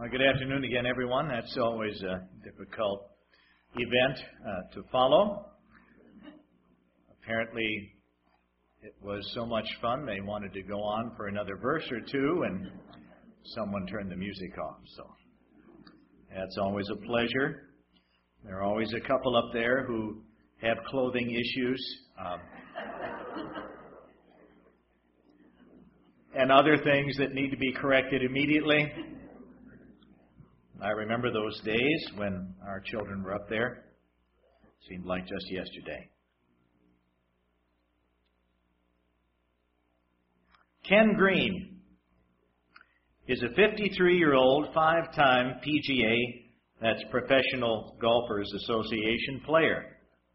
Good afternoon again, everyone. That's always a difficult event to follow. Apparently, it was so much fun, they wanted to go on for another verse or two, and someone turned the music off. So that's always a pleasure. There are always a couple up there who have clothing issues and other things that need to be corrected immediately. I remember those days when our children were up there. Seemed like just yesterday. Ken Green is a 53-year-old, five-time PGA, that's Professional Golfers Association player.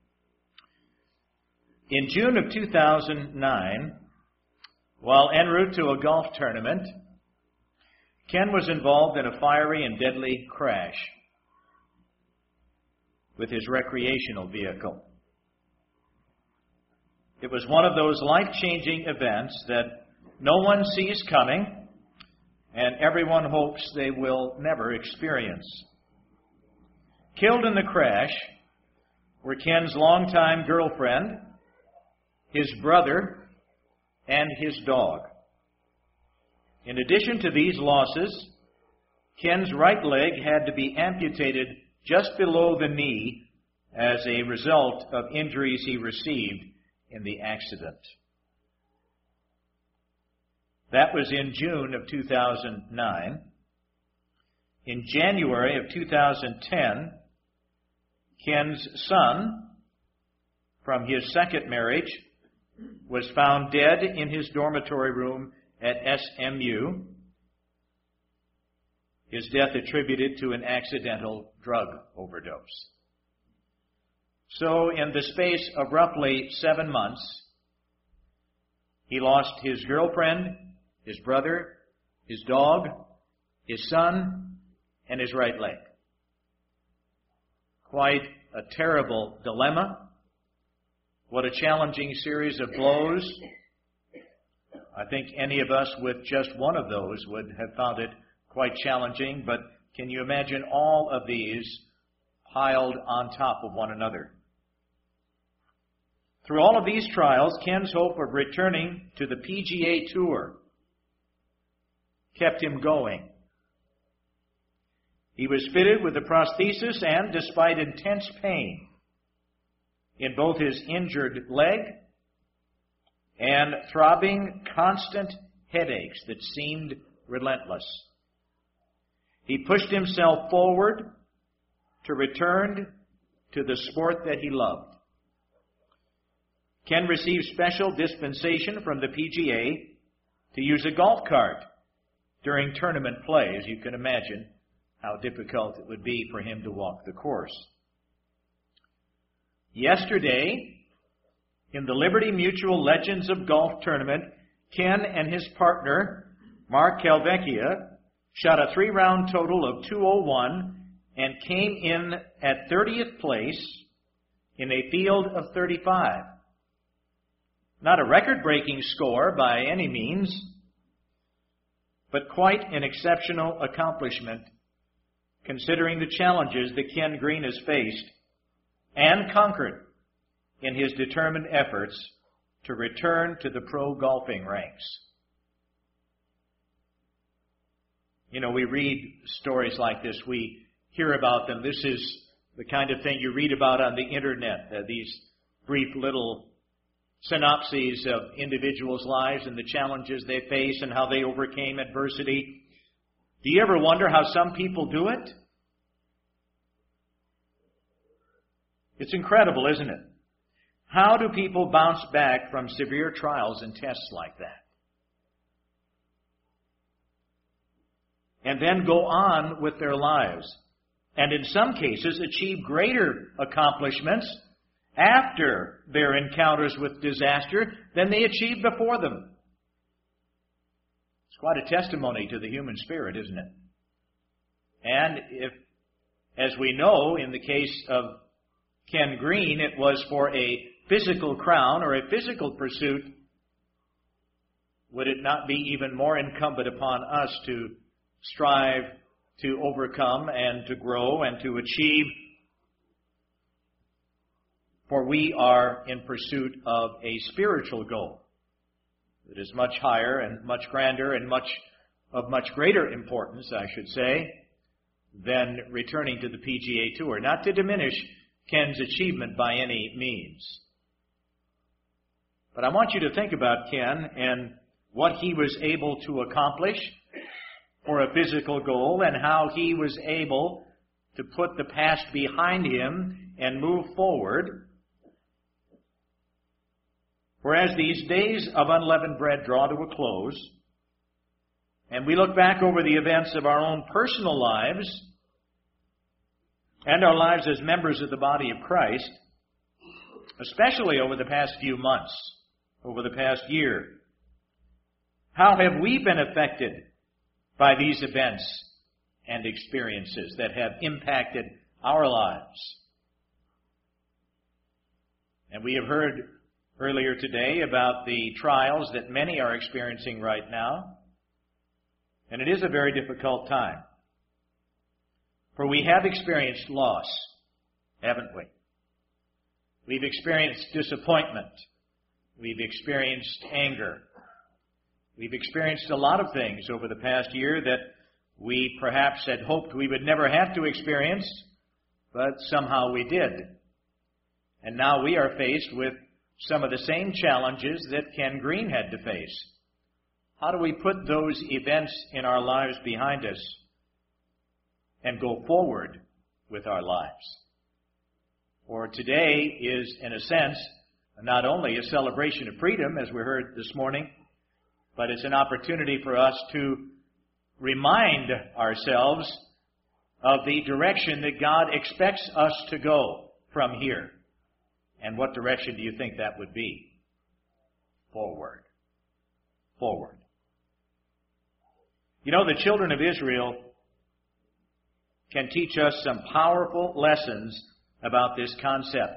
In June of 2009, while en route to a golf tournament, Ken was involved in a fiery and deadly crash with his recreational vehicle. It was one of those life-changing events that no one sees coming and everyone hopes they will never experience. Killed in the crash were Ken's longtime girlfriend, his brother, and his dog. In addition to these losses, Ken's right leg had to be amputated just below the knee as a result of injuries he received in the accident. That was in June of 2009. In January of 2010, Ken's son, from his second marriage, was found dead in his dormitory room at SMU, his death attributed to an accidental drug overdose. So, in the space of roughly 7 months, he lost his girlfriend, his brother, his dog, his son, and his right leg. Quite a terrible dilemma. What a challenging series of blows. I think any of us with just one of those would have found it quite challenging, but can you imagine all of these piled on top of one another? Through all of these trials, Ken's hope of returning to the PGA Tour kept him going. He was fitted with a prosthesis and, despite intense pain in both his injured leg and throbbing, constant headaches that seemed relentless, he pushed himself forward to return to the sport that he loved. Ken received special dispensation from the PGA to use a golf cart during tournament play. As you can imagine how difficult it would be for him to walk the course. Yesterday, in the Liberty Mutual Legends of Golf tournament, Ken and his partner, Mark Calvecchia, shot a 3-round total of 201 and came in at 30th place in a field of 35. Not a record-breaking score by any means, but quite an exceptional accomplishment considering the challenges that Ken Green has faced and conquered in his determined efforts to return to the pro golfing ranks. You know, we read stories like this. We hear about them. This is the kind of thing you read about on the internet, these brief little synopses of individuals' lives and the challenges they face and how they overcame adversity. Do you ever wonder how some people do it? It's incredible, isn't it? How do people bounce back from severe trials and tests like that? And then go on with their lives. And in some cases, achieve greater accomplishments after their encounters with disaster than they achieved before them. It's quite a testimony to the human spirit, isn't it? And if, as we know, in the case of Ken Green, it was for a physical crown or a physical pursuit, would it not be even more incumbent upon us to strive to overcome and to grow and to achieve, for we are in pursuit of a spiritual goal that is much higher and much grander and of much greater importance, I should say, than returning to the PGA Tour. Not to diminish Ken's achievement by any means. But I want you to think about Ken and what he was able to accomplish for a physical goal and how he was able to put the past behind him and move forward. For as these days of unleavened bread draw to a close, and we look back over the events of our own personal lives and our lives as members of the body of Christ, especially over the past few months, over the past year, how have we been affected by these events and experiences that have impacted our lives? And we have heard earlier today about the trials that many are experiencing right now. And it is a very difficult time. For we have experienced loss, haven't we? We've experienced disappointment. We've experienced anger. We've experienced a lot of things over the past year that we perhaps had hoped we would never have to experience, but somehow we did. And now we are faced with some of the same challenges that Ken Green had to face. How do we put those events in our lives behind us and go forward with our lives? For today is, in a sense, not only a celebration of freedom, as we heard this morning, but it's an opportunity for us to remind ourselves of the direction that God expects us to go from here. And what direction do you think that would be? Forward. Forward. You know, the children of Israel can teach us some powerful lessons about this concept.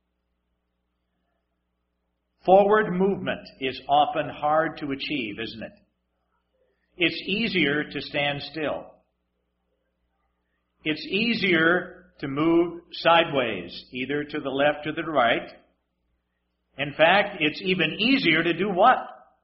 Forward movement is often hard to achieve, isn't it? It's easier to stand still. It's easier to move sideways, either to the left or the right. In fact, it's even easier to do what?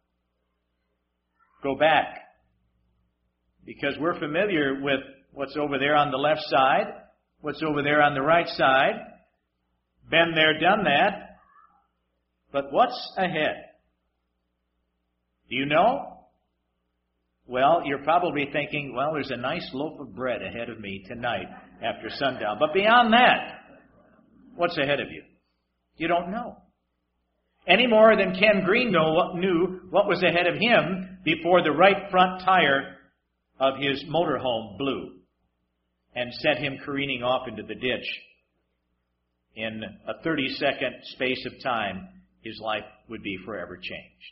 Go back. Because we're familiar with what's over there on the left side, what's over there on the right side. Been there, done that. But what's ahead? Do you know? Well, you're probably thinking, well, there's a nice loaf of bread ahead of me tonight after sundown. But beyond that, what's ahead of you? You don't know. Any more than Ken Green knew what was ahead of him before the right front tire of his motorhome blew and sent him careening off into the ditch. In a 30-second space of time, his life would be forever changed.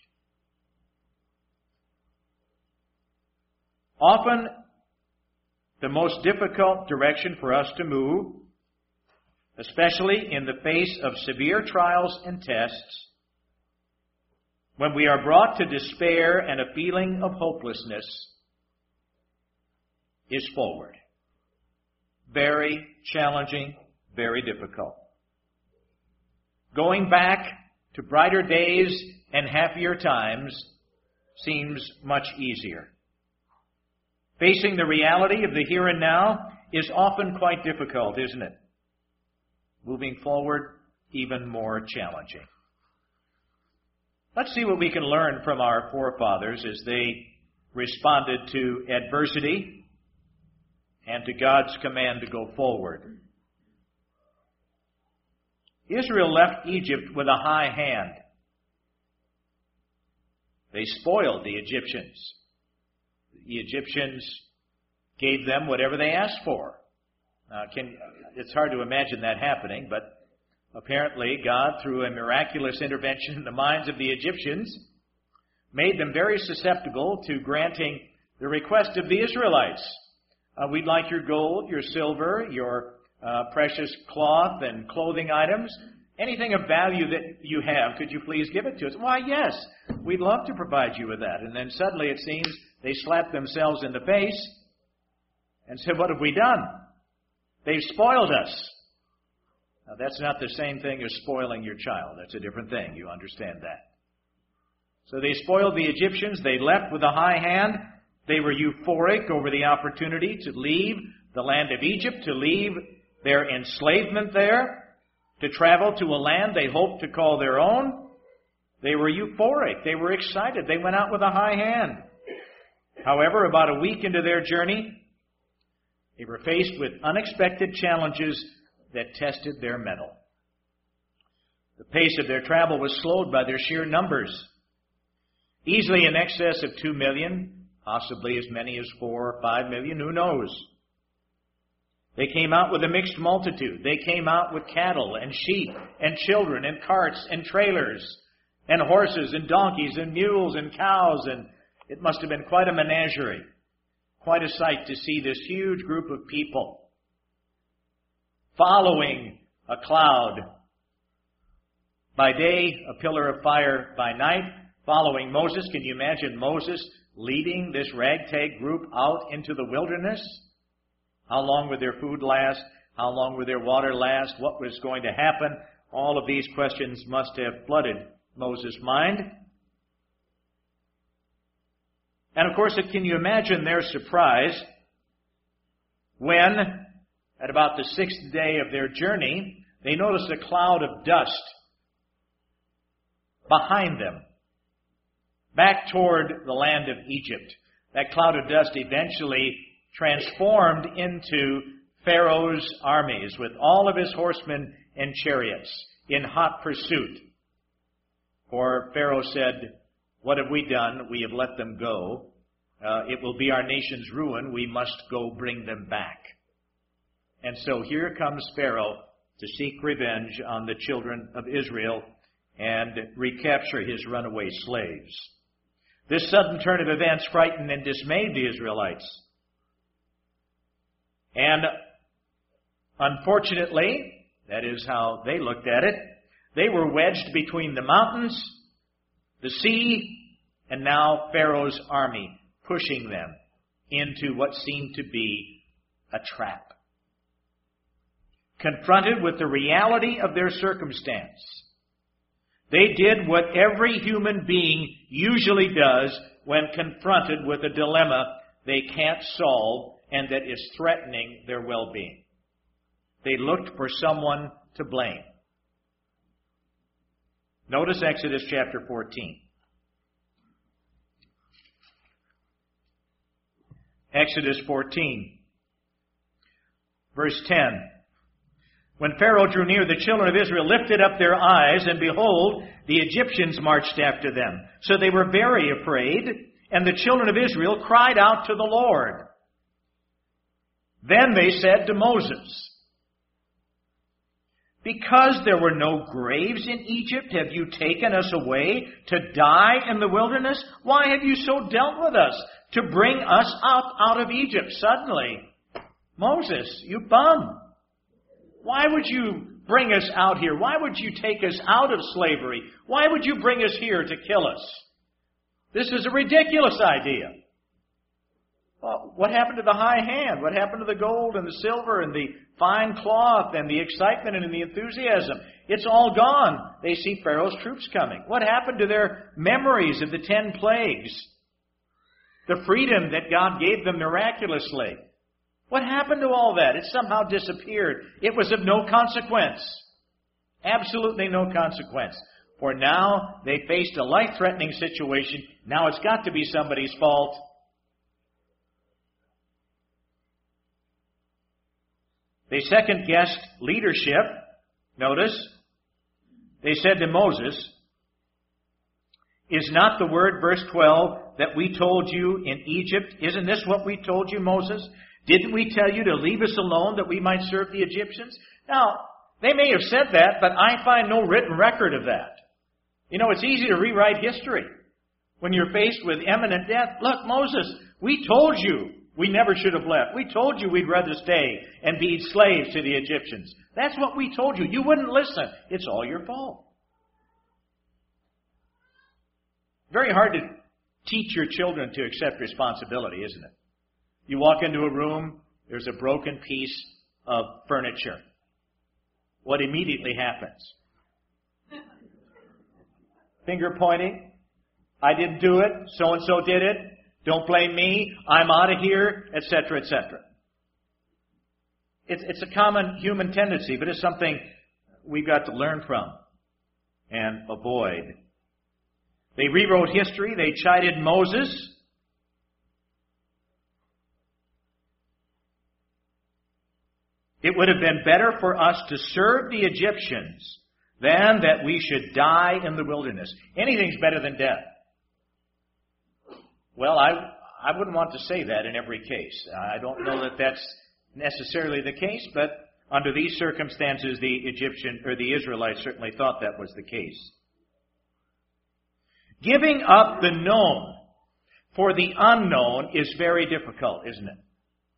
Often, the most difficult direction for us to move, especially in the face of severe trials and tests, when we are brought to despair and a feeling of hopelessness, is forward. Very challenging, very difficult. Going back to brighter days and happier times seems much easier. Facing the reality of the here and now is often quite difficult, isn't it? Moving forward, even more challenging. Let's see what we can learn from our forefathers as they responded to adversity and to God's command to go forward. Israel left Egypt with a high hand. They spoiled the Egyptians. The Egyptians gave them whatever they asked for. It's hard to imagine that happening, but apparently God, through a miraculous intervention in the minds of the Egyptians, made them very susceptible to granting the request of the Israelites. We'd like your gold, your silver, your precious cloth and clothing items. Anything of value that you have, could you please give it to us? Why, yes, we'd love to provide you with that. And then suddenly it seems they slapped themselves in the face and said, "What have we done? They've spoiled us." Now, that's not the same thing as spoiling your child. That's a different thing. You understand that. So they spoiled the Egyptians. They left with a high hand. They were euphoric over the opportunity to leave the land of Egypt, to leave their enslavement there, to travel to a land they hoped to call their own. They were euphoric. They were excited. They went out with a high hand. However, about a week into their journey, they were faced with unexpected challenges that tested their mettle. The pace of their travel was slowed by their sheer numbers. Easily in excess of 2 million, possibly as many as 4 or 5 million, who knows? They came out with a mixed multitude. They came out with cattle and sheep and children and carts and trailers and horses and donkeys and mules and cows, and it must have been quite a menagerie, quite a sight to see this huge group of people following a cloud by day, a pillar of fire by night, following Moses. Can you imagine Moses leading this ragtag group out into the wilderness? How long would their food last? How long would their water last? What was going to happen? All of these questions must have flooded Moses' mind. And of course, can you imagine their surprise when, at about the 6th day of their journey, they noticed a cloud of dust behind them, back toward the land of Egypt. That cloud of dust eventually transformed into Pharaoh's armies with all of his horsemen and chariots in hot pursuit. For Pharaoh said, "What have we done? We have let them go. It will be our nation's ruin. We must go bring them back." And so here comes Pharaoh to seek revenge on the children of Israel and recapture his runaway slaves. This sudden turn of events frightened and dismayed the Israelites. And unfortunately, that is how they looked at it, they were wedged between the mountains, the sea, and now Pharaoh's army, pushing them into what seemed to be a trap. Confronted with the reality of their circumstance, they did what every human being usually does when confronted with a dilemma they can't solve and that is threatening their well-being. They looked for someone to blame. Notice Exodus chapter 14. Exodus 14, verse 10. When Pharaoh drew near, the children of Israel lifted up their eyes, and behold, the Egyptians marched after them. So they were very afraid, and the children of Israel cried out to the Lord. Then they said to Moses, "Because there were no graves in Egypt, have you taken us away to die in the wilderness? Why have you so dealt with us to bring us up out of Egypt suddenly? Moses, you bum! Why would you bring us out here? Why would you take us out of slavery? Why would you bring us here to kill us? This is a ridiculous idea." Well, what happened to the high hand? What happened to the gold and the silver and the fine cloth and the excitement and the enthusiasm? It's all gone. They see Pharaoh's troops coming. What happened to their memories of the 10 plagues? The freedom that God gave them miraculously. What happened to all that? It somehow disappeared. It was of no consequence. Absolutely no consequence. For now, they faced a life-threatening situation. Now it's got to be somebody's fault. They second-guessed leadership. Notice, they said to Moses, "Is not the word," verse 12, "that we told you in Egypt? Isn't this what we told you, Moses? Didn't we tell you to leave us alone that we might serve the Egyptians?" Now, they may have said that, but I find no written record of that. You know, it's easy to rewrite history when you're faced with imminent death. Look, Moses, we told you we never should have left. We told you we'd rather stay and be slaves to the Egyptians. That's what we told you. You wouldn't listen. It's all your fault. Very hard to teach your children to accept responsibility, isn't it? You walk into a room there's a broken piece of furniture. What immediately happens? Finger pointing. I didn't do it. So-and-so did it. Don't blame me. I'm out of here, etc., etc. It's a common human tendency, but it's something we've got to learn from and avoid. They rewrote history. They chided Moses. It would have been better for us to serve the Egyptians than that we should die in the wilderness. Anything's better than death. Well, I wouldn't want to say that in every case. I don't know that that's necessarily the case, but under these circumstances, the Israelites certainly thought that was the case. Giving up the known for the unknown is very difficult, isn't it?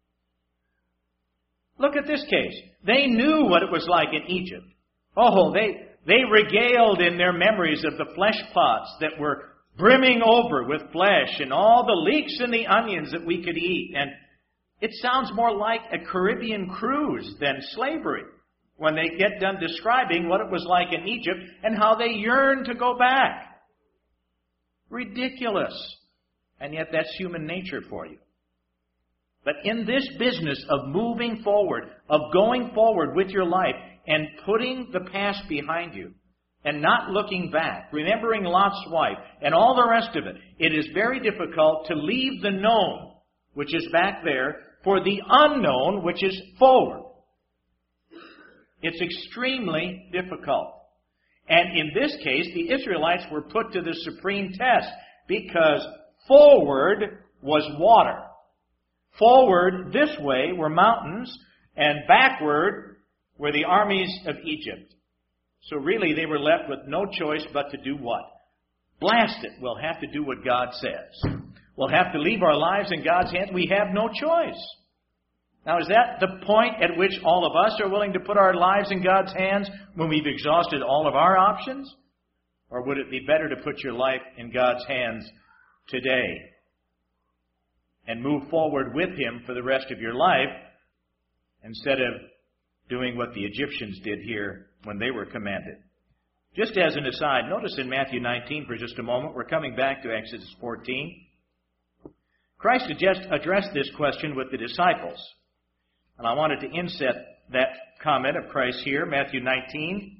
Look at this case. They knew what it was like in Egypt. Oh, they regaled in their memories of the flesh pots that were brimming over with flesh and all the leeks and the onions that we could eat. And it sounds more like a Caribbean cruise than slavery when they get done describing what it was like in Egypt and how they yearned to go back. Ridiculous. And yet that's human nature for you. But in this business of moving forward, of going forward with your life and putting the past behind you and not looking back, remembering Lot's wife and all the rest of it, it is very difficult to leave the known, which is back there, for the unknown, which is forward. It's extremely difficult. And in this case, the Israelites were put to the supreme test because forward was water. Forward, this way, were mountains, and backward were the armies of Egypt. So really, they were left with no choice but to do what? Blast it. We'll have to do what God says. We'll have to leave our lives in God's hands. We have no choice. Now, is that the point at which all of us are willing to put our lives in God's hands when we've exhausted all of our options? Or would it be better to put your life in God's hands today and move forward with Him for the rest of your life instead of doing what the Egyptians did here when they were commanded? Just as an aside, notice in Matthew 19 for just a moment, we're coming back to Exodus 14. Christ had just addressed this question with the disciples. And I wanted to inset that comment of Christ here, Matthew 19.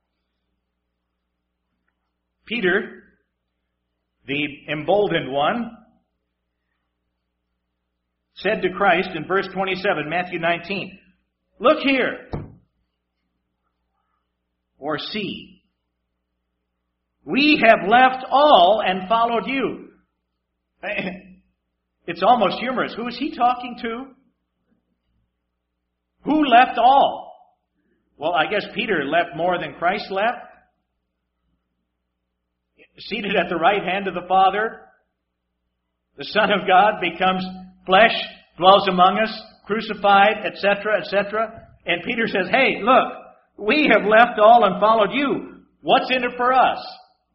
Peter, the emboldened one, said to Christ in verse 27, Matthew 19, "Look here," or "See. We have left all and followed you." It's almost humorous. Who is he talking to? Who left all? Well, I guess Peter left more than Christ left. Seated at the right hand of the Father, the Son of God becomes flesh, dwells among us, crucified, etc., etc. And Peter says, "Hey, look, we have left all and followed you. What's in it for us?"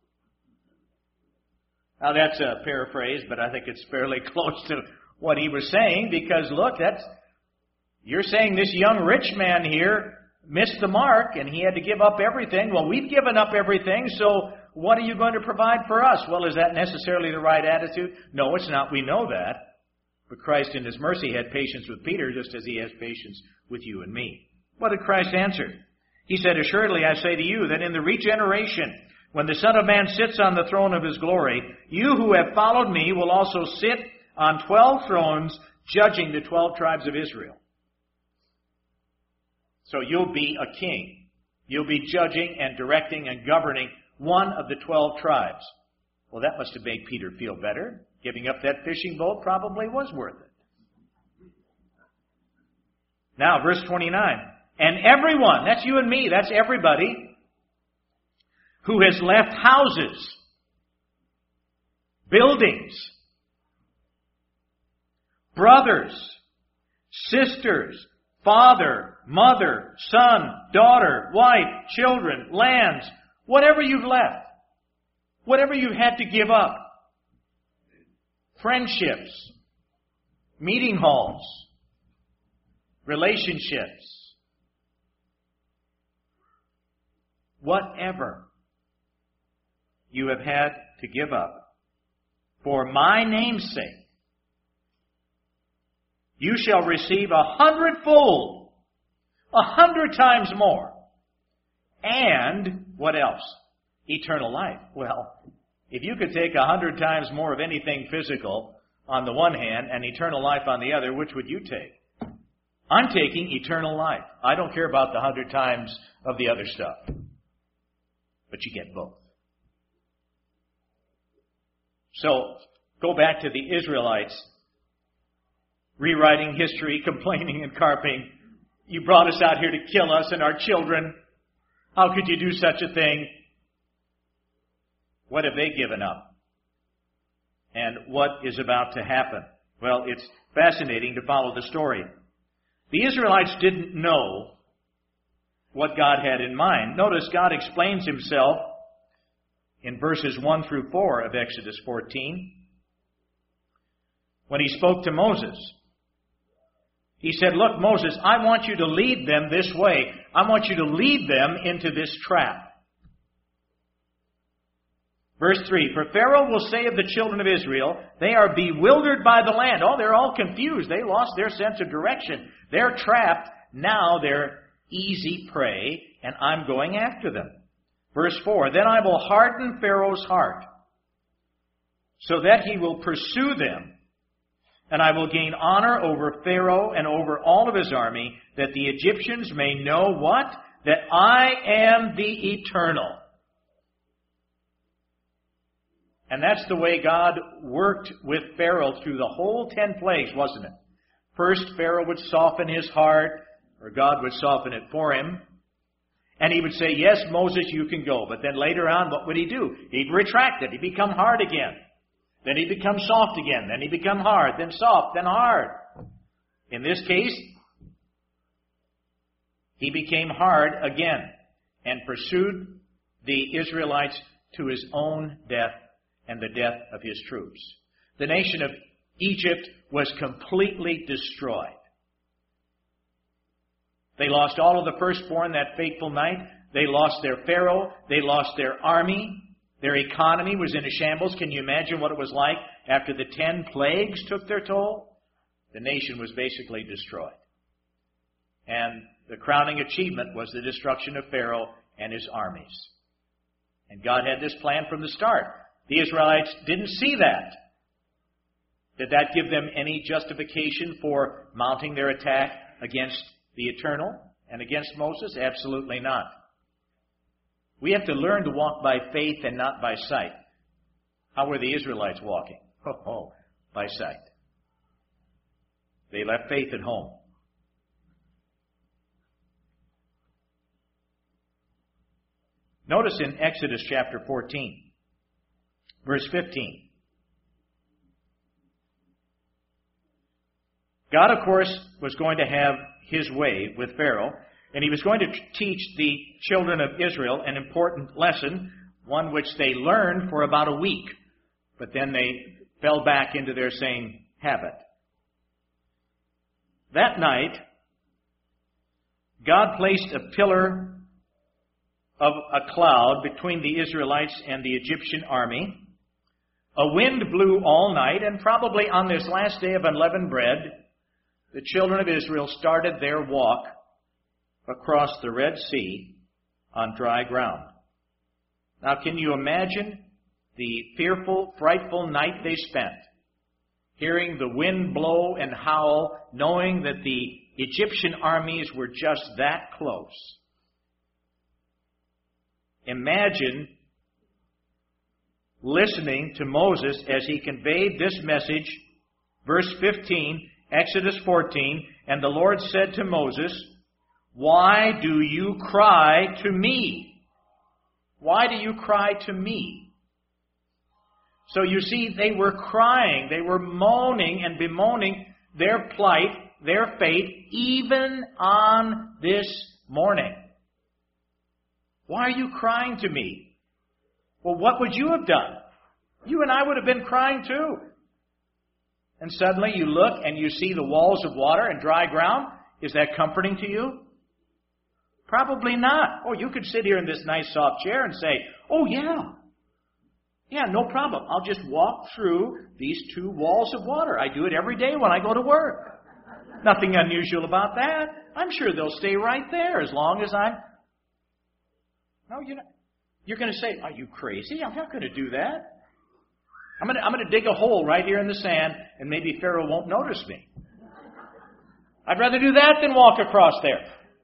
Now, that's a paraphrase, but I think it's fairly close to what he was saying, because, look, you're saying this young rich man here missed the mark and he had to give up everything. Well, we've given up everything, so what are you going to provide for us? Well, is that necessarily the right attitude? No, it's not. We know that. But Christ in His mercy had patience with Peter just as He has patience with you and me. What did Christ answer? He said, "Assuredly, I say to you that in the regeneration, when the Son of Man sits on the throne of His glory, you who have followed me will also sit on 12 thrones, judging the 12 tribes of Israel." So you'll be a king. You'll be judging and directing and governing one of the 12 tribes. Well, that must have made Peter feel better. Giving up that fishing boat probably was worth it. Now, verse 29. "And everyone," that's you and me, that's everybody, "who has left houses, buildings, brothers, sisters, father, mother, son, daughter, wife, children, lands, whatever you've left, whatever you've had to give up, friendships, meeting halls, relationships, whatever you have had to give up for my name's sake, you shall receive 100-fold, 100 times more. And what else? Eternal life. Well, if you could take 100 times more of anything physical on the one hand and eternal life on the other, which would you take? I'm taking eternal life. I don't care about the 100 times of the other stuff. But you get both. So, go back to the Israelites, rewriting history, complaining and carping. You brought us out here to kill us and our children. How could you do such a thing? What have they given up? And what is about to happen? Well, it's fascinating to follow the story. The Israelites didn't know what God had in mind. Notice God explains himself in verses 1 through 4 of Exodus 14. When he spoke to Moses, he said, look, Moses, I want you to lead them this way. I want you to lead them into this trap. Verse 3, for Pharaoh will say of the children of Israel, they are bewildered by the land. Oh, they're all confused. They lost their sense of direction. They're trapped. Now they're easy prey, and I'm going after them. Verse 4, then I will harden Pharaoh's heart, so that he will pursue them, and I will gain honor over Pharaoh and over all of his army, that the Egyptians may know what? That I am the Eternal. And that's the way God worked with Pharaoh through the whole 10 plagues, wasn't it? First, Pharaoh would soften his heart, or God would soften it for him. And he would say, yes, Moses, you can go. But then later on, what would he do? He'd retract it. He'd become hard again. Then he'd become soft again. Then he'd become hard. Then soft. Then hard. In this case, he became hard again and pursued the Israelites to his own death and the death of his troops. The nation of Egypt was completely destroyed. They lost all of the firstborn that fateful night. They lost their Pharaoh. They lost their army. Their economy was in a shambles. Can you imagine what it was like after the 10 plagues took their toll? The nation was basically destroyed. And the crowning achievement was the destruction of Pharaoh and his armies. And God had this plan from the start. The Israelites didn't see that. Did that give them any justification for mounting their attack against the Eternal and against Moses? Absolutely not. We have to learn to walk by faith and not by sight. How were the Israelites walking? By sight. They left faith at home. Notice in Exodus chapter 14, verse 15. God, of course, was going to have his way with Pharaoh, and he was going to teach the children of Israel an important lesson, one which they learned for about a week, but then they fell back into their same habit. That night, God placed a pillar of a cloud between the Israelites and the Egyptian army. A wind blew all night, and probably on this last day of unleavened bread, the children of Israel started their walk across the Red Sea on dry ground. Now, can you imagine the fearful, frightful night they spent, hearing the wind blow and howl, knowing that the Egyptian armies were just that close? Imagine listening to Moses as he conveyed this message. Verse 15, Exodus 14, and the Lord said to Moses, why do you cry to me? Why do you cry to me? So you see, they were crying, they were moaning and bemoaning their plight, their fate, even on this morning. Why are you crying to me? Well, what would you have done? You and I would have been crying too. And suddenly you look and you see the walls of water and dry ground. Is that comforting to you? Probably not. Oh, you could sit here in this nice soft chair and say, oh yeah. Yeah, no problem. I'll just walk through these 2 walls of water. I do it every day when I go to work. Nothing unusual about that. I'm sure they'll stay right there as long as I'm... No, you're going to say, are you crazy? I'm not going to do that. I'm going to dig a hole right here in the sand, and maybe Pharaoh won't notice me. I'd rather do that than walk across there.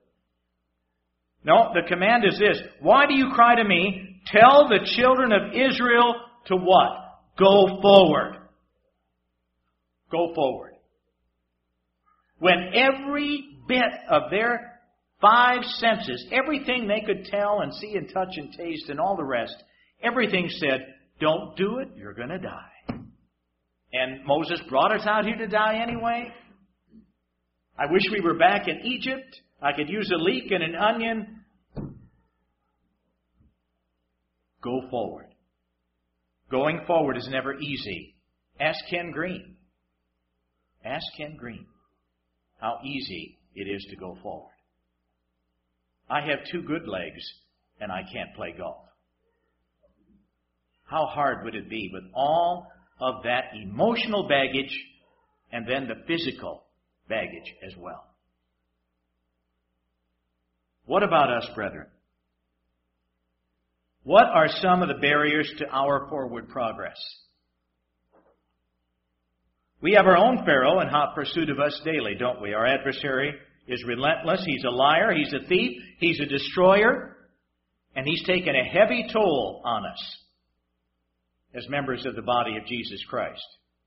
No, the command is this. Why do you cry to me? Tell the children of Israel to what? Go forward. Go forward. When every bit of their 5 senses, everything they could tell and see and touch and taste and all the rest, everything said, don't do it, you're going to die. And Moses brought us out here to die anyway. I wish we were back in Egypt. I could use a leek and an onion. Go forward. Going forward is never easy. Ask Ken Green. Ask Ken Green how easy it is to go forward. I have 2 good legs and I can't play golf. How hard would it be with all of that emotional baggage and then the physical baggage as well? What about us, brethren? What are some of the barriers to our forward progress? We have our own Pharaoh in hot pursuit of us daily, don't we? Our adversary is relentless. He's a liar. He's a thief. He's a destroyer. And he's taken a heavy toll on us as members of the body of Jesus Christ,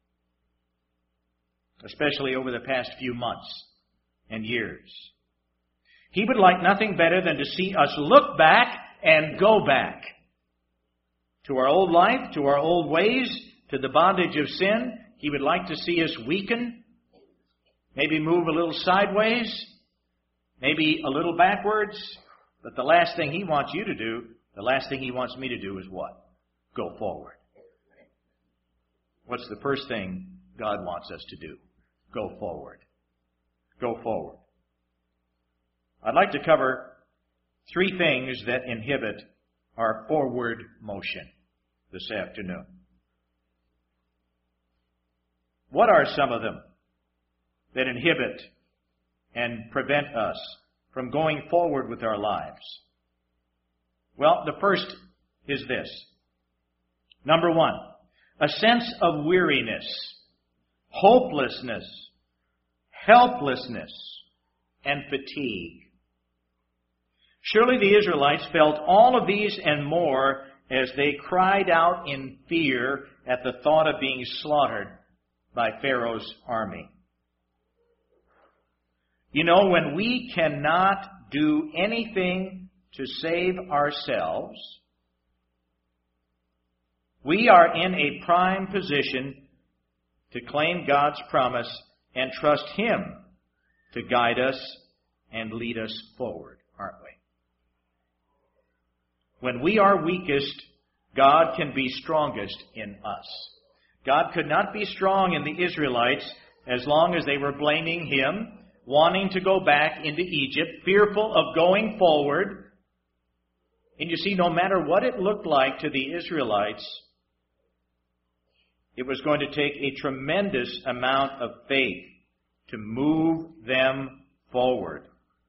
especially over the past few months and years. He would like nothing better than to see us look back and go back to our old life, to our old ways, to the bondage of sin. He would like to see us weaken, maybe move a little sideways, maybe a little backwards. But the last thing he wants you to do, the last thing he wants me to do is what? Go forward. What's the first thing God wants us to do? Go forward. Go forward. I'd like to cover 3 things that inhibit our forward motion this afternoon. What are some of them that inhibit and prevent us from going forward with our lives? Well, the first is this. Number 1, a sense of weariness, hopelessness, helplessness, and fatigue. Surely the Israelites felt all of these and more as they cried out in fear at the thought of being slaughtered by Pharaoh's army. You know, when we cannot do anything to save ourselves, we are in a prime position to claim God's promise and trust Him to guide us and lead us forward, aren't we? When we are weakest, God can be strongest in us. God could not be strong in the Israelites as long as they were blaming Him, wanting to go back into Egypt, fearful of going forward. And you see, no matter what it looked like to the Israelites, it was going to take a tremendous amount of faith to move them forward.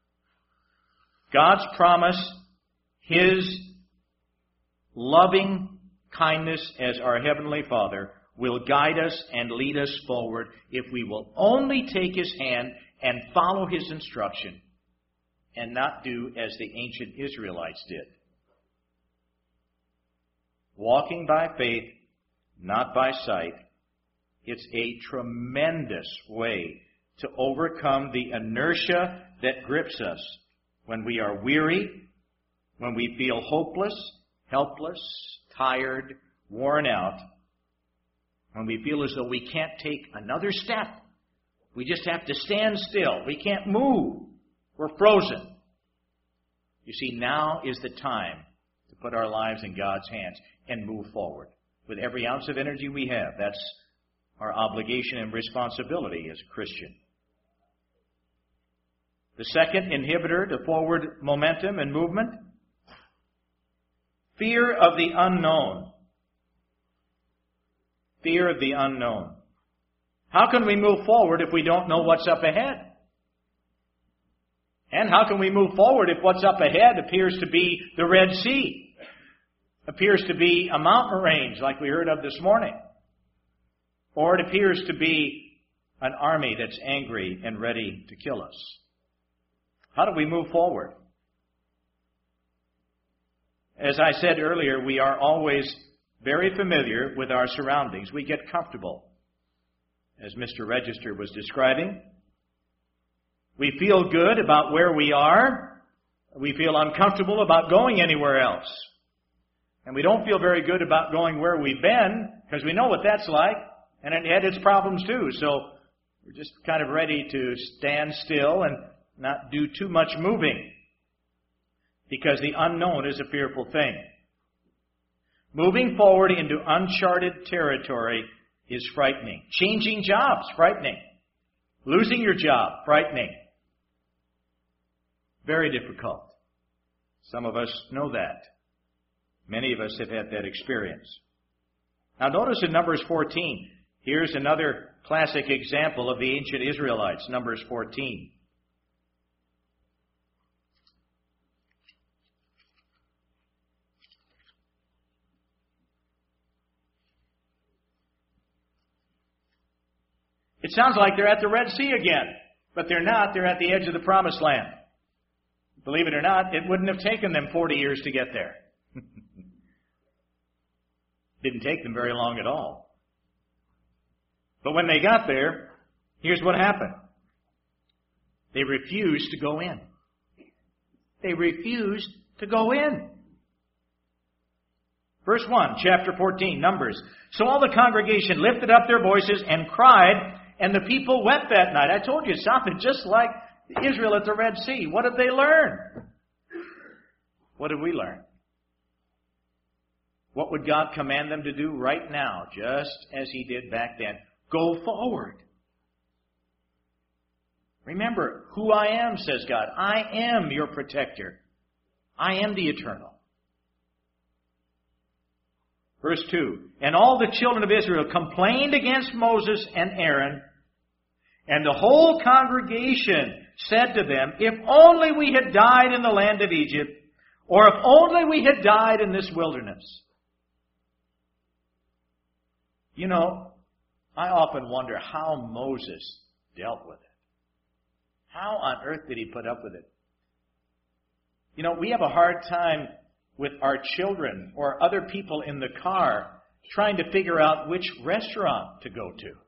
God's promise, His loving kindness as our Heavenly Father, will guide us and lead us forward if we will only take His hand and follow His instruction and not do as the ancient Israelites did. Walking by faith, not by sight. It's a tremendous way to overcome the inertia that grips us when we are weary, when we feel hopeless, helpless, tired, worn out, when we feel as though we can't take another step. We just have to stand still. We can't move. We're frozen. You see, now is the time to put our lives in God's hands and move forward. With every ounce of energy we have, that's our obligation and responsibility as a Christian. The second inhibitor to forward momentum and movement. Fear of the unknown. Fear of the unknown. How can we move forward if we don't know what's up ahead? And how can we move forward if what's up ahead appears to be the Red Sea? Appears to be a mountain range like we heard of this morning? Or it appears to be an army that's angry and ready to kill us? How do we move forward? As I said earlier, we are always very familiar with our surroundings. We get comfortable, as Mr. Register was describing. We feel good about where we are. We feel uncomfortable about going anywhere else. And we don't feel very good about going where we've been, because we know what that's like, and it had its problems too. So we're just kind of ready to stand still and not do too much moving, because the unknown is a fearful thing. Moving forward into uncharted territory is frightening. Changing jobs, frightening. Losing your job, frightening. Very difficult. Some of us know that. Many of us have had that experience. Now notice in Numbers 14, here's another classic example of the ancient Israelites, Numbers 14. It sounds like they're at the Red Sea again, but they're not. They're at the edge of the Promised Land. Believe it or not, it wouldn't have taken them 40 years to get there. Didn't take them very long at all. But when they got there, here's what happened. They refused to go in. They refused to go in. Verse 1, chapter 14, Numbers. So all the congregation lifted up their voices and cried, and the people wept that night. I told you, it sounded just like Israel at the Red Sea. What did they learn? What did we learn? What would God command them to do right now, just as He did back then? Go forward. Remember, who I am, says God. I am your protector. I am the eternal. Verse 2, and all the children of Israel complained against Moses and Aaron, and the whole congregation said to them, if only we had died in the land of Egypt, or if only we had died in this wilderness. You know, I often wonder how Moses dealt with it. How on earth did he put up with it? You know, we have a hard time with our children or other people in the car trying to figure out which restaurant to go to.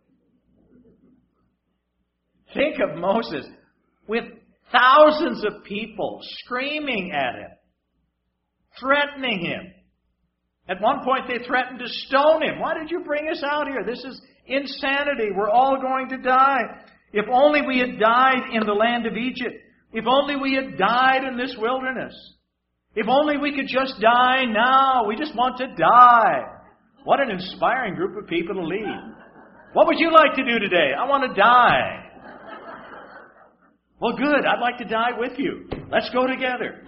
Think of Moses with thousands of people screaming at him, threatening him. At one point they threatened to stone him. Why did you bring us out here? This is insanity. We're all going to die. If only we had died in the land of Egypt. If only we had died in this wilderness. If only we could just die now. We just want to die. What an inspiring group of people to lead. What would you like to do today? I want to die. Well, good. I'd like to die with you. Let's go together.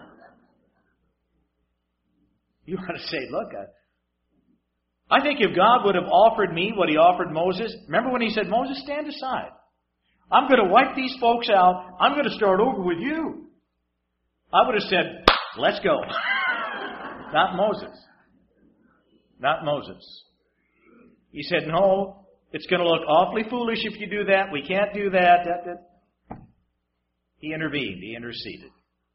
You want to say, look, I think if God would have offered me what He offered Moses, remember when He said, Moses, stand aside. I'm going to wipe these folks out. I'm going to start over with you. I would have said, let's go. Not Moses. Not Moses. He said, no, it's going to look awfully foolish if you do that. We can't do that. He intervened. He interceded.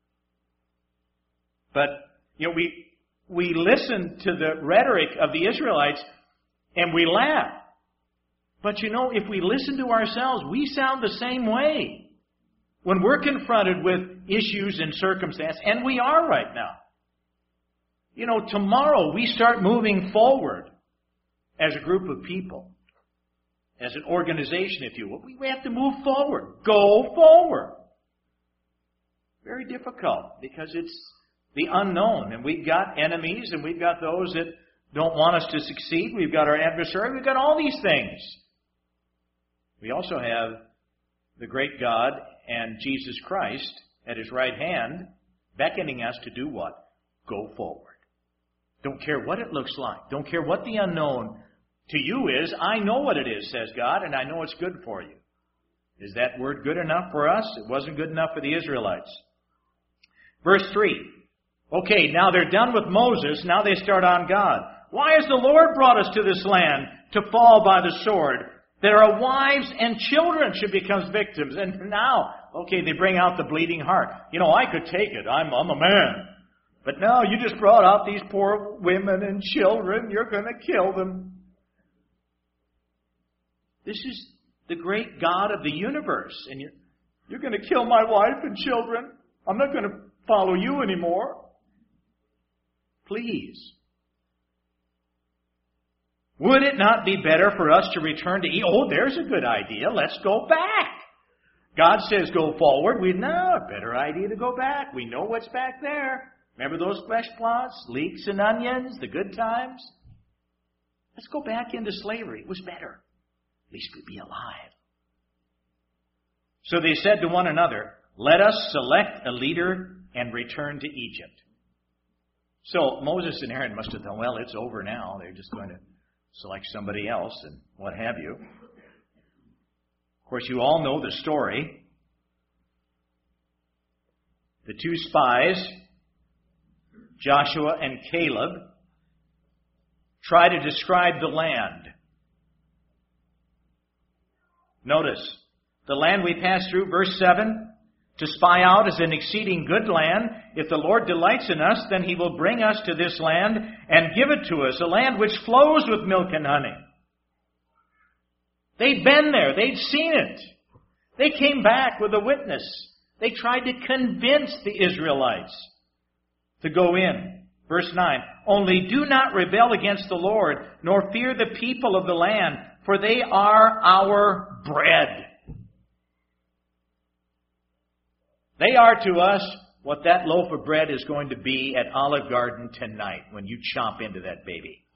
But, you know, we listen to the rhetoric of the Israelites and we laugh. But you know, if we listen to ourselves, we sound the same way when we're confronted with issues and circumstances, and we are right now. You know, tomorrow we start moving forward as a group of people, as an organization, if you will. We have to move forward. Go forward. Very difficult because it's the unknown, and we've got enemies, and we've got those that don't want us to succeed. We've got our adversary. We've got all these things. We also have the great God and Jesus Christ at His right hand, beckoning us to do what? Go forward. Don't care what it looks like. Don't care what the unknown to you is. I know what it is, says God, and I know it's good for you. Is that word good enough for us? It wasn't good enough for the Israelites. Verse 3. Okay, now they're done with Moses. Now they start on God. Why has the Lord brought us to this land to fall by the sword? That our wives and children should become victims. And now, okay, they bring out the bleeding heart. I could take it. I'm a man. But no, you just brought out these poor women and children. You're going to kill them. This is the great God of the universe. And you're going to kill my wife and children. I'm not going to follow you anymore. Please. Would it not be better for us to return to Egypt? Oh, there's a good idea. Let's go back. God says go forward. Better idea to go back. We know what's back there. Remember those flesh plots, leeks and onions, the good times? Let's go back into slavery. It was better. At least we'd be alive. So they said to one another, let us select a leader and return to Egypt. So Moses and Aaron must have thought, well, it's over now. They're just going to select somebody else and what have you. Of course, you all know the story. The two spies, Joshua and Caleb, try to describe the land. Notice, the land we passed through, verse 7, to spy out is an exceeding good land. If the Lord delights in us, then He will bring us to this land and give it to us, a land which flows with milk and honey. They'd been there. They'd seen it. They came back with a witness. They tried to convince the Israelites to go in. Verse 9, only do not rebel against the Lord, nor fear the people of the land, for they are our bread. They are to us what that loaf of bread is going to be at Olive Garden tonight when you chomp into that baby.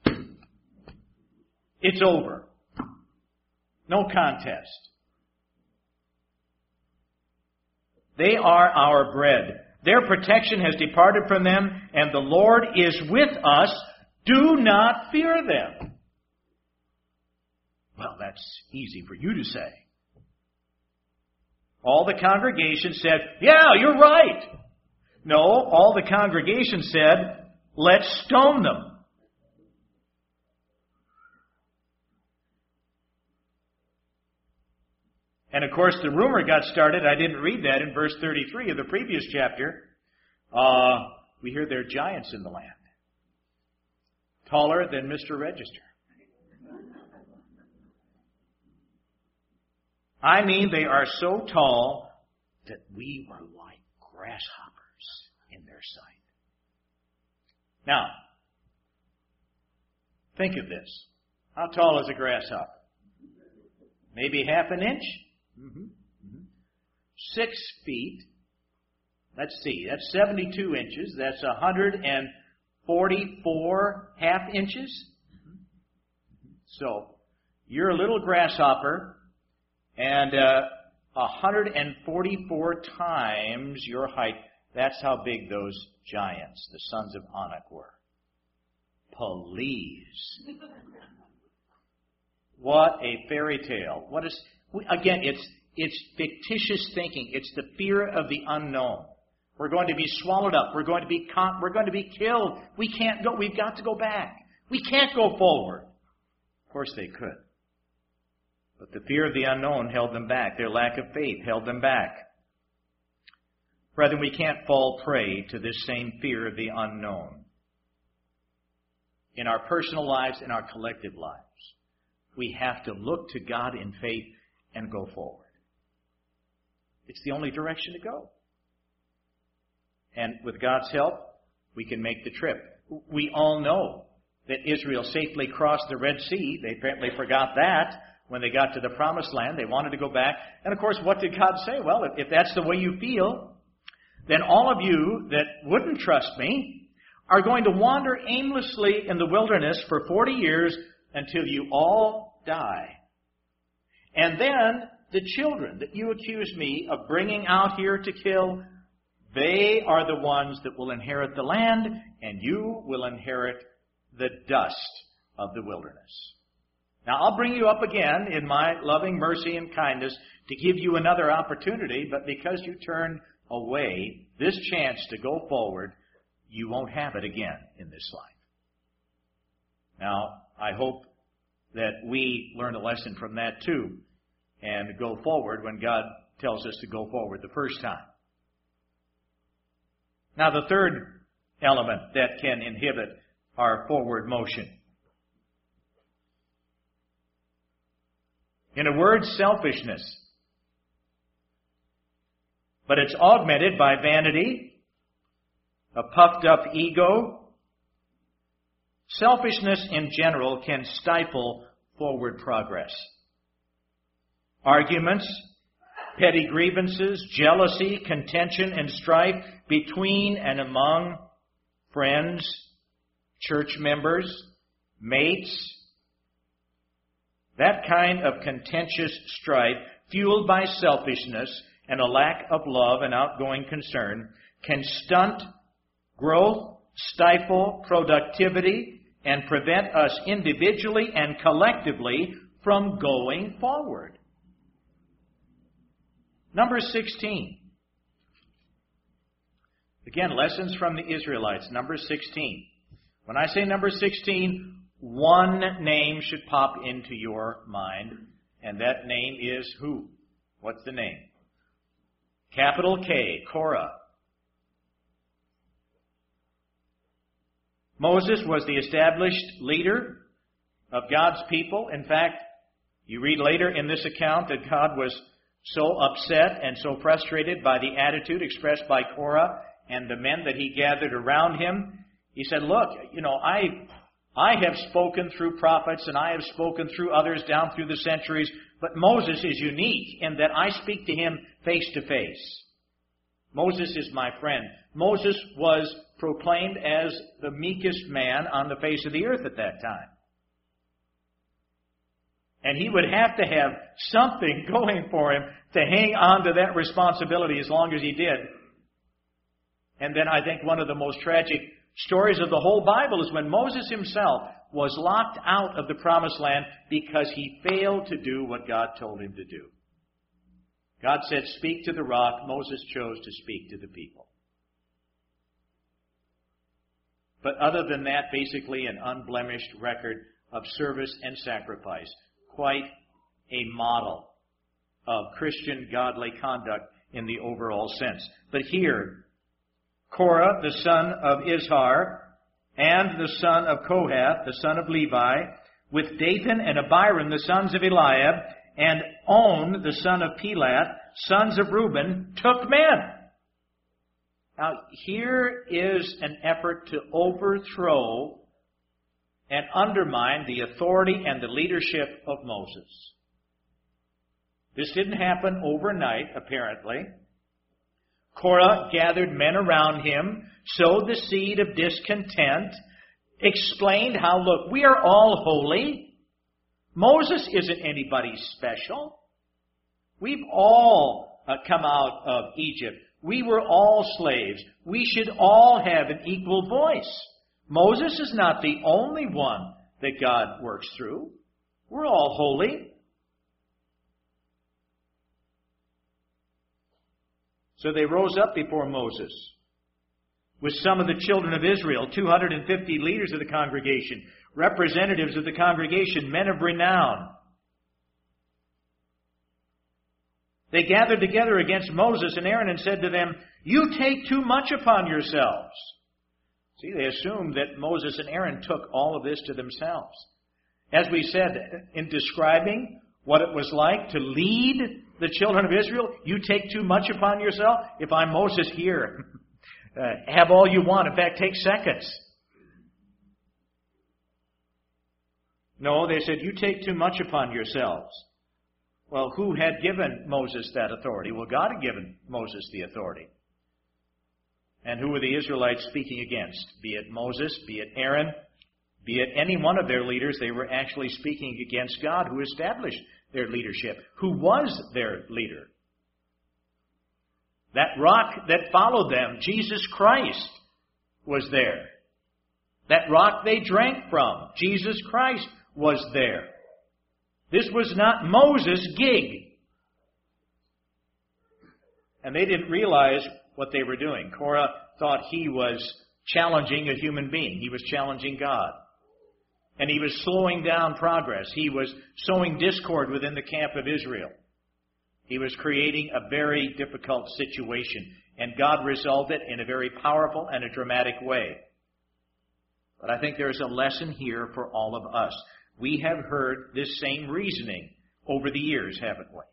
It's over. No contest. They are our bread. Their protection has departed from them, and the Lord is with us. Do not fear them. Well, that's easy for you to say. All the congregation said, yeah, you're right. No, all the congregation said, let's stone them. And of course, the rumor got started. I didn't read that in verse 33 of the previous chapter. We hear there are giants in the land. Taller than Mr. Register. I mean, they are so tall that we were like grasshoppers in their sight. Now, think of this. How tall is a grasshopper? Maybe half an inch? 6 feet. Let's see. That's 72 inches. That's 144 half inches. So, you're a little grasshopper, and 144 times your height. That's how big those giants, the sons of Anak, were. Please. What a fairy tale. What is, again, it's fictitious thinking. It's the fear of the unknown. We're going to be swallowed up. We're going to be killed. We can't go. We've got to go back. We can't go forward. Of course they could. But the fear of the unknown held them back. Their lack of faith held them back. Brethren, we can't fall prey to this same fear of the unknown. In our personal lives, in our collective lives, we have to look to God in faith and go forward. It's the only direction to go. And with God's help, we can make the trip. We all know that Israel safely crossed the Red Sea. They apparently forgot that. When they got to the Promised Land, they wanted to go back. And of course, what did God say? Well, if that's the way you feel, then all of you that wouldn't trust me are going to wander aimlessly in the wilderness for 40 years until you all die. And then the children that you accuse me of bringing out here to kill, they are the ones that will inherit the land, and you will inherit the dust of the wilderness. Now, I'll bring you up again in my loving mercy and kindness to give you another opportunity, but because you turned away this chance to go forward, you won't have it again in this life. Now, I hope that we learn a lesson from that too, and go forward when God tells us to go forward the first time. Now, the third element that can inhibit our forward motion. In a word, selfishness. But it's augmented by vanity, a puffed up ego. Selfishness in general can stifle forward progress. Arguments, petty grievances, jealousy, contention, and strife between and among friends, church members, mates. That kind of contentious strife, fueled by selfishness and a lack of love and outgoing concern, can stunt growth, stifle productivity, and prevent us individually and collectively from going forward. Number 16. Again, lessons from the Israelites. Number 16. When I say number 16, one name should pop into your mind, and that name is who? What's the name? Capital K, Korah. Moses was the established leader of God's people. In fact, you read later in this account that God was so upset and so frustrated by the attitude expressed by Korah and the men that he gathered around him. He said, look, I have spoken through prophets and I have spoken through others down through the centuries, but Moses is unique in that I speak to him face to face. Moses is my friend. Moses was proclaimed as the meekest man on the face of the earth at that time. And he would have to have something going for him to hang on to that responsibility as long as he did. And then I think one of the most tragic stories of the whole Bible is when Moses himself was locked out of the promised land because he failed to do what God told him to do. God said, speak to the rock. Moses chose to speak to the people. But other than that, basically an unblemished record of service and sacrifice. Quite a model of Christian godly conduct in the overall sense. But here, Korah, the son of Izhar, and the son of Kohath, the son of Levi, with Dathan and Abiram, the sons of Eliab, and On, the son of Pelath, sons of Reuben, took men. Now, here is an effort to overthrow and undermine the authority and the leadership of Moses. This didn't happen overnight, apparently. Korah gathered men around him, sowed the seed of discontent, explained how, look, we are all holy. Moses isn't anybody special. We've all come out of Egypt. We were all slaves. We should all have an equal voice. Moses is not the only one that God works through. We're all holy. So they rose up before Moses with some of the children of Israel, 250 leaders of the congregation, representatives of the congregation, men of renown. They gathered together against Moses and Aaron and said to them, you take too much upon yourselves. See, they assumed that Moses and Aaron took all of this to themselves. As we said, in describing what it was like to lead the children of Israel, you take too much upon yourself. If I'm Moses here, have all you want. In fact, take seconds. No, they said, you take too much upon yourselves. Well, who had given Moses that authority? Well, God had given Moses the authority. And who were the Israelites speaking against? Be it Moses, be it Aaron, be it any one of their leaders, they were actually speaking against God who established their leadership. Who was their leader? That rock that followed them, Jesus Christ, was there. That rock they drank from, Jesus Christ, was there. This was not Moses' gig. And they didn't realize what they were doing. Korah thought he was challenging a human being. He was challenging God. And he was slowing down progress. He was sowing discord within the camp of Israel. He was creating a very difficult situation. And God resolved it in a very powerful and a dramatic way. But I think there's a lesson here for all of us. We have heard this same reasoning over the years, haven't we?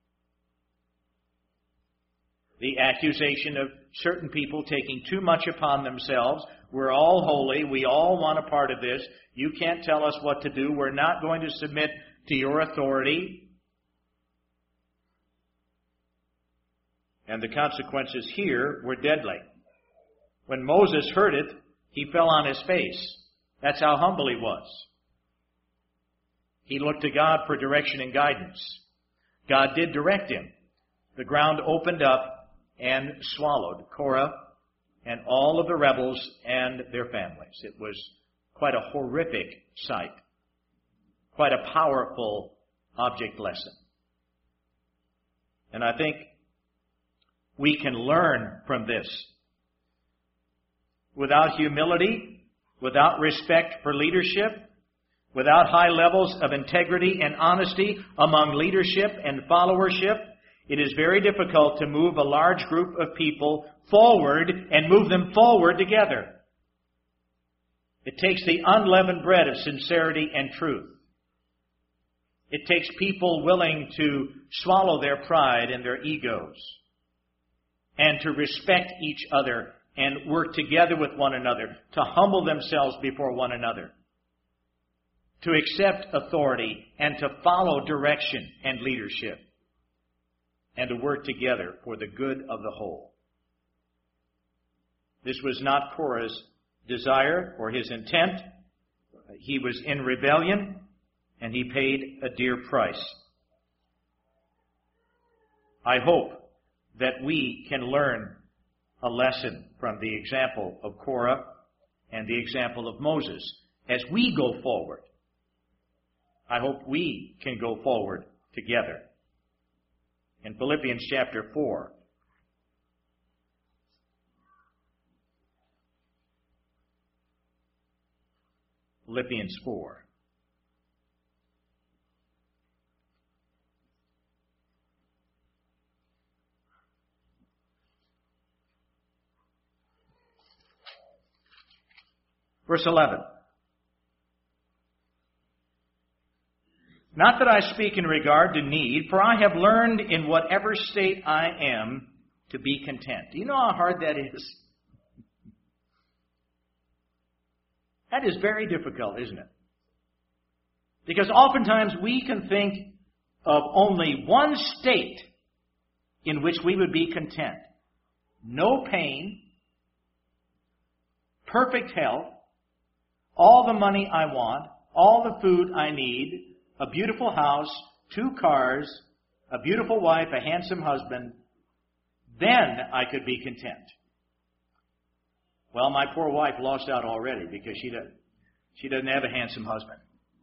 The accusation of certain people taking too much upon themselves. We're all holy. We all want a part of this. You can't tell us what to do. We're not going to submit to your authority. And the consequences here were deadly. When Moses heard it, he fell on his face. That's how humble he was. He looked to God for direction and guidance. God did direct him. The ground opened up and swallowed Korah and all of the rebels and their families. It was quite a horrific sight. Quite a powerful object lesson. And I think we can learn from this. Without humility, without respect for leadership, without high levels of integrity and honesty among leadership and followership, it is very difficult to move a large group of people forward and move them forward together. It takes the unleavened bread of sincerity and truth. It takes people willing to swallow their pride and their egos and to respect each other and work together with one another, to humble themselves before one another, to accept authority and to follow direction and leadership, and to work together for the good of the whole. This was not Korah's desire or his intent. He was in rebellion, and he paid a dear price. I hope that we can learn a lesson from the example of Korah and the example of Moses as we go forward. I hope we can go forward together. In Philippians chapter 4, Philippians 4. Verse 11. Not that I speak in regard to need, for I have learned in whatever state I am to be content. Do you know how hard that is? That is very difficult, isn't it? Because oftentimes we can think of only one state in which we would be content. No pain, perfect health, all the money I want, all the food I need, a beautiful house, 2 cars, a beautiful wife, a handsome husband, then I could be content. Well, my poor wife lost out already because she doesn't have a handsome husband.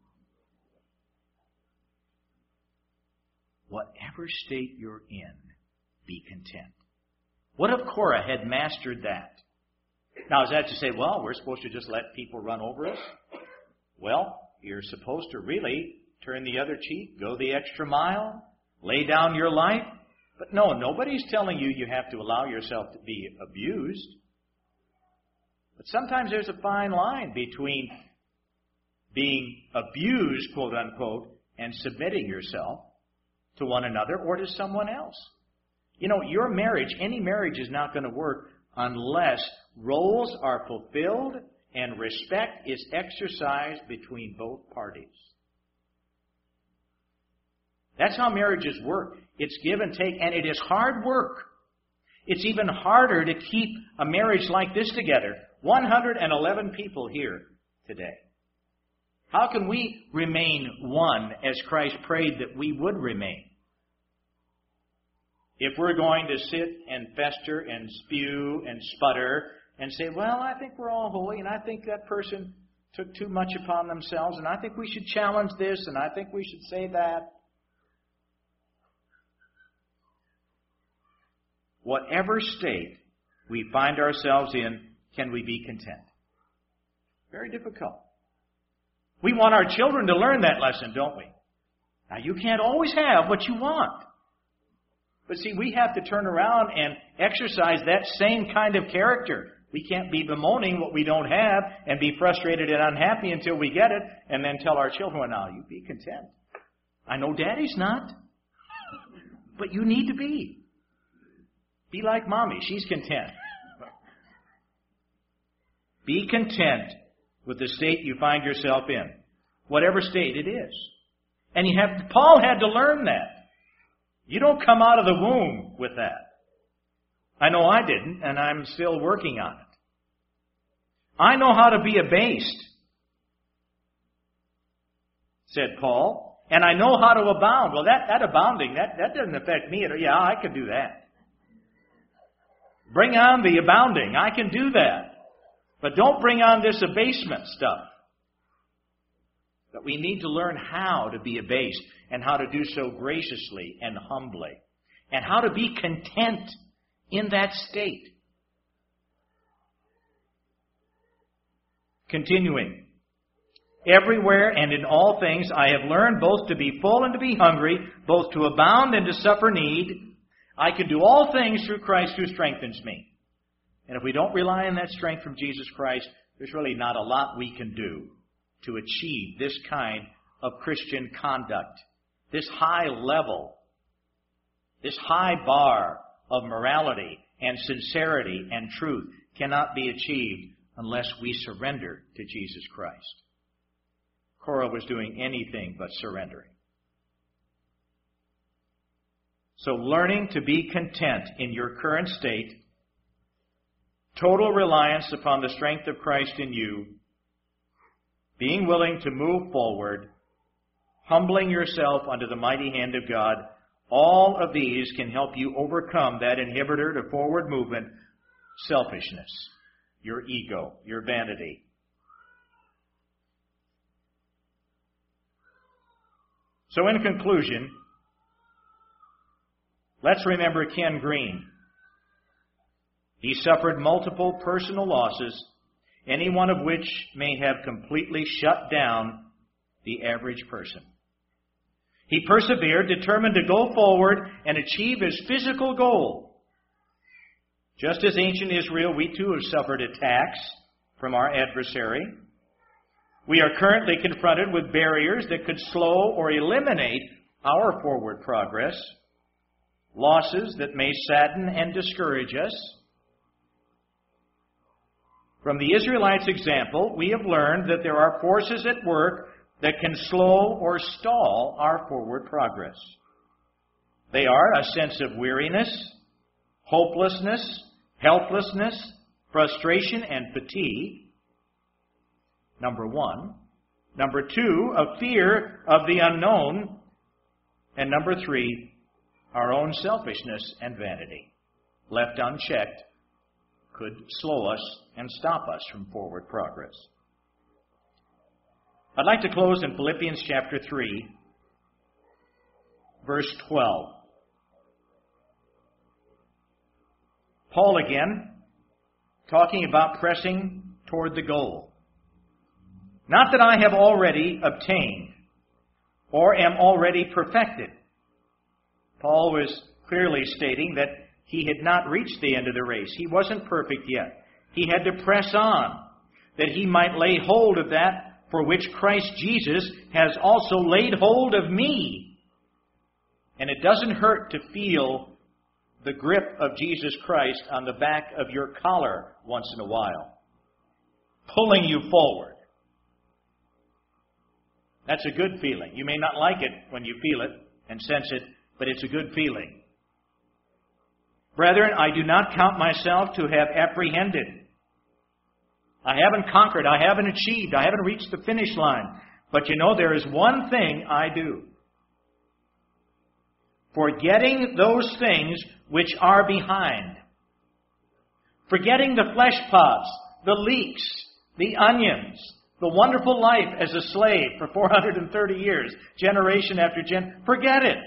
Whatever state you're in, be content. What if Korah had mastered that? Now, is that to say, well, we're supposed to just let people run over us? Well, you're supposed to really turn the other cheek, go the extra mile, lay down your life. But no, nobody's telling you you have to allow yourself to be abused. But sometimes there's a fine line between being abused, quote unquote, and submitting yourself to one another or to someone else. You know, your marriage, any marriage is not going to work unless roles are fulfilled and respect is exercised between both parties. That's how marriages work. It's give and take, and it is hard work. It's even harder to keep a marriage like this together. 111 people here today. How can we remain one as Christ prayed that we would remain? If we're going to sit and fester and spew and sputter and say, well, I think we're all holy, and I think that person took too much upon themselves, and I think we should challenge this, and I think we should say that. Whatever state we find ourselves in, can we be content? Very difficult. We want our children to learn that lesson, don't we? Now, you can't always have what you want. But see, we have to turn around and exercise that same kind of character. We can't be bemoaning what we don't have and be frustrated and unhappy until we get it and then tell our children, well, now, you be content. I know Daddy's not, but you need to be. Be like Mommy. She's content. Be content with the state you find yourself in, whatever state it is. And Paul had to learn that. You don't come out of the womb with that. I know I didn't, and I'm still working on it. I know how to be abased, said Paul, and I know how to abound. Well, that abounding, that doesn't affect me. Yeah, I can do that. Bring on the abounding. I can do that. But don't bring on this abasement stuff. But we need to learn how to be abased and how to do so graciously and humbly. And how to be content in that state. Continuing. Everywhere and in all things I have learned both to be full and to be hungry, both to abound and to suffer need. I can do all things through Christ who strengthens me. And if we don't rely on that strength from Jesus Christ, there's really not a lot we can do to achieve this kind of Christian conduct. This high level, this high bar of morality and sincerity and truth cannot be achieved unless we surrender to Jesus Christ. Korah was doing anything but surrendering. So learning to be content in your current state, total reliance upon the strength of Christ in you, being willing to move forward, humbling yourself under the mighty hand of God, all of these can help you overcome that inhibitor to forward movement, selfishness, your ego, your vanity. So in conclusion, let's remember Ken Green. He suffered multiple personal losses, any one of which may have completely shut down the average person. He persevered, determined to go forward and achieve his physical goal. Just as ancient Israel, we too have suffered attacks from our adversary. We are currently confronted with barriers that could slow or eliminate our forward progress, losses that may sadden and discourage us. From the Israelites' example, we have learned that there are forces at work that can slow or stall our forward progress. They are a sense of weariness, hopelessness, helplessness, frustration, and fatigue. Number one. Number two, a fear of the unknown. And number three, our own selfishness and vanity, left unchecked, could slow us and stop us from forward progress. I'd like to close in Philippians chapter 3, verse 12. Paul again, talking about pressing toward the goal. Not that I have already obtained or am already perfected. Paul was clearly stating that he had not reached the end of the race. He wasn't perfect yet. He had to press on, that he might lay hold of that for which Christ Jesus has also laid hold of me. And it doesn't hurt to feel the grip of Jesus Christ on the back of your collar once in a while, pulling you forward. That's a good feeling. You may not like it when you feel it and sense it, but it's a good feeling. Brethren, I do not count myself to have apprehended. I haven't conquered. I haven't achieved. I haven't reached the finish line. But you know, there is one thing I do. Forgetting those things which are behind. Forgetting the flesh pots, the leeks, the onions, the wonderful life as a slave for 430 years, generation after generation. Forget it.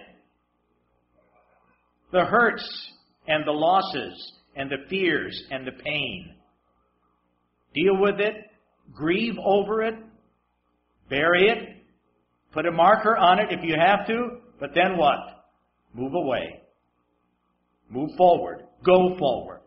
The hurts and the losses and the fears and the pain. Deal with it. Grieve over it. Bury it. Put a marker on it if you have to. But then what? Move away. Move forward. Go forward.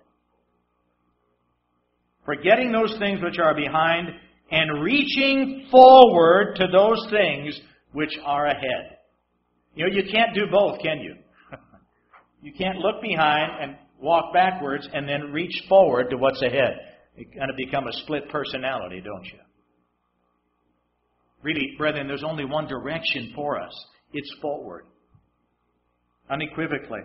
Forgetting those things which are behind and reaching forward to those things which are ahead. You know, you can't do both, can you? You can't look behind and walk backwards and then reach forward to what's ahead. You kind of become a split personality, don't you? Really, brethren, there's only one direction for us. It's forward. Unequivocally.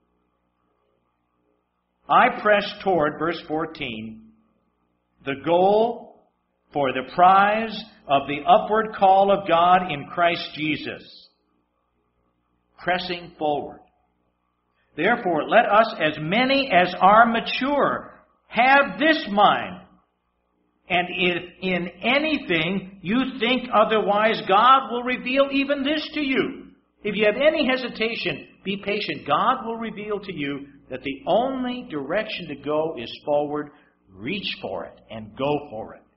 I press toward, verse 14, the goal for the prize of the upward call of God in Christ Jesus. Pressing forward. Therefore, let us, as many as are mature, have this mind. And if in anything you think otherwise, God will reveal even this to you. If you have any hesitation, be patient. God will reveal to you that the only direction to go is forward. Reach for it and go for it.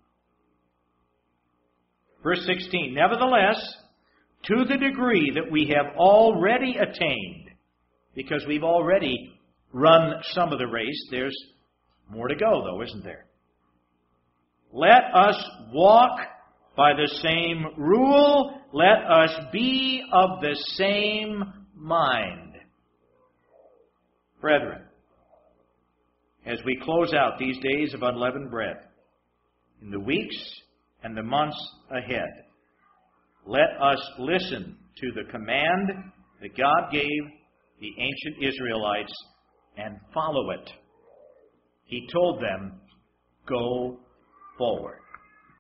Verse 16, nevertheless, to the degree that we have already attained, because we've already run some of the race, there's more to go, though, isn't there? Let us walk by the same rule. Let us be of the same mind. Brethren, as we close out these days of unleavened bread, in the weeks and the months ahead, let us listen to the command that God gave the ancient Israelites and follow it. He told them, go forward.